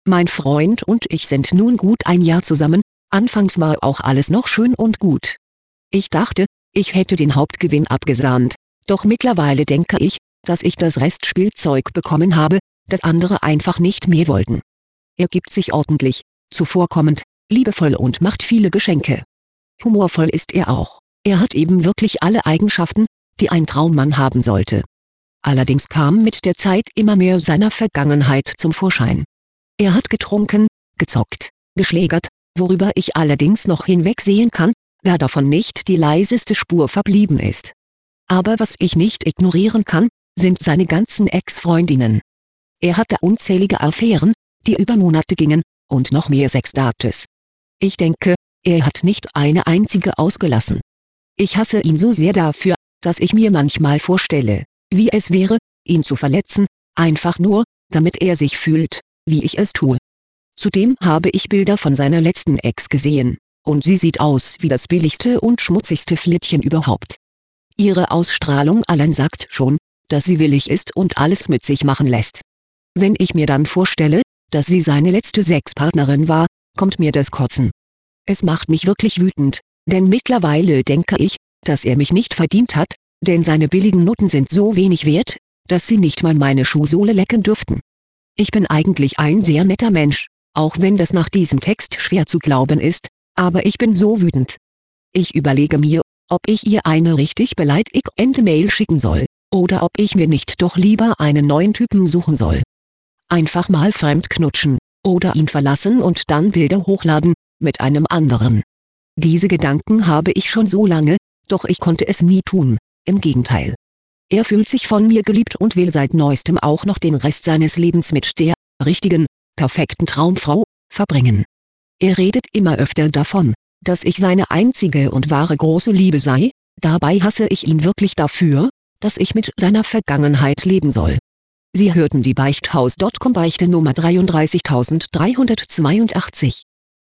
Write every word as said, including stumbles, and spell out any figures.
Mein Freund und ich sind nun gut ein Jahr zusammen, anfangs war auch alles noch schön und gut. Ich dachte, ich hätte den Hauptgewinn abgesahnt, doch mittlerweile denke ich, dass ich das Restspielzeug bekommen habe, das andere einfach nicht mehr wollten. Er gibt sich ordentlich, zuvorkommend, liebevoll und macht viele Geschenke. Humorvoll ist er auch. Er hat eben wirklich alle Eigenschaften, die ein Traummann haben sollte. Allerdings kam mit der Zeit immer mehr seiner Vergangenheit zum Vorschein. Er hat getrunken, gezockt, geschlägert, worüber ich allerdings noch hinwegsehen kann, da davon nicht die leiseste Spur verblieben ist. Aber was ich nicht ignorieren kann, sind seine ganzen Ex-Freundinnen. Er hatte unzählige Affären, die über Monate gingen, und noch mehr Sexdates. Ich denke, er hat nicht eine einzige ausgelassen. Ich hasse ihn so sehr dafür, dass ich mir manchmal vorstelle, wie es wäre, ihn zu verletzen, einfach nur, damit er sich fühlt, wie ich es tue. Zudem habe ich Bilder von seiner letzten Ex gesehen, und sie sieht aus wie das billigste und schmutzigste Flittchen überhaupt. Ihre Ausstrahlung allein sagt schon, dass sie willig ist und alles mit sich machen lässt. Wenn ich mir dann vorstelle, dass sie seine letzte Sexpartnerin war, kommt mir das Kotzen. Es macht mich wirklich wütend, denn mittlerweile denke ich, dass er mich nicht verdient hat, denn seine billigen Noten sind so wenig wert, dass sie nicht mal meine Schuhsohle lecken dürften. Ich bin eigentlich ein sehr netter Mensch, auch wenn das nach diesem Text schwer zu glauben ist, aber ich bin so wütend. Ich überlege mir, ob ich ihr eine richtig beleidigende Mail schicken soll, oder ob ich mir nicht doch lieber einen neuen Typen suchen soll. Einfach mal fremd knutschen, oder ihn verlassen und dann Bilder hochladen, mit einem anderen. Diese Gedanken habe ich schon so lange, doch ich konnte es nie tun, im Gegenteil. Er fühlt sich von mir geliebt und will seit neuestem auch noch den Rest seines Lebens mit der richtigen, perfekten Traumfrau verbringen. Er redet immer öfter davon, dass ich seine einzige und wahre große Liebe sei, dabei hasse ich ihn wirklich dafür, dass ich mit seiner Vergangenheit leben soll. Sie hörten die Beichthaus Punkt com Beichte Nummer dreiunddreißigtausenddreihundertzweiundachtzig.